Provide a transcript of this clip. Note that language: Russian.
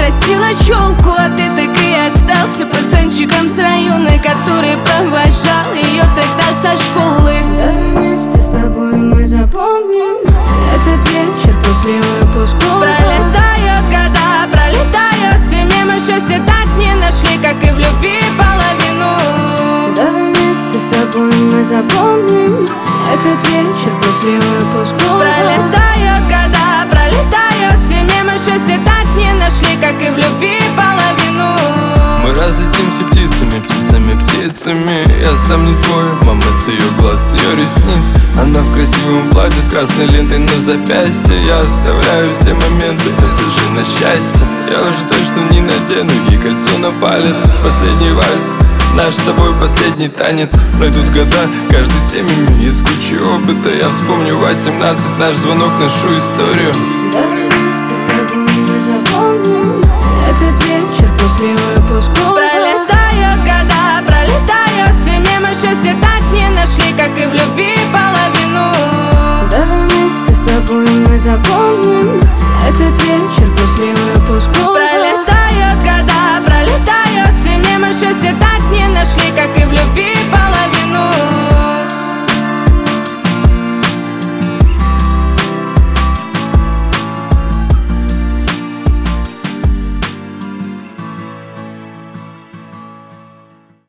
отрастила челку, а ты так и остался пацанчиком с района, который провожал ее тогда со школы. Давай вместе с тобой мы запомним этот вечер после выпускного. Пролетают года, пролетают все мимо, счастья так не нашли, как и в любви половину. Давай вместе с тобой мы запомним этот вечер после выпускного. Пролетают года, пролетают все мимо, счастья так не нашли, как и в любви половину. Мы разлетимся птицами, птицами, птицами. Я сам не свой, мама с ее глаз, ее ресниц. Она в красивом платье с красной лентой на запястье. Я оставляю все моменты, это же на счастье. Я уже точно не надену ей кольцо на палец. Последний вальс, наш с тобой последний танец. Пройдут года, каждый семьями из кучи опыта. Я вспомню 18, наш звонок, нашу историю.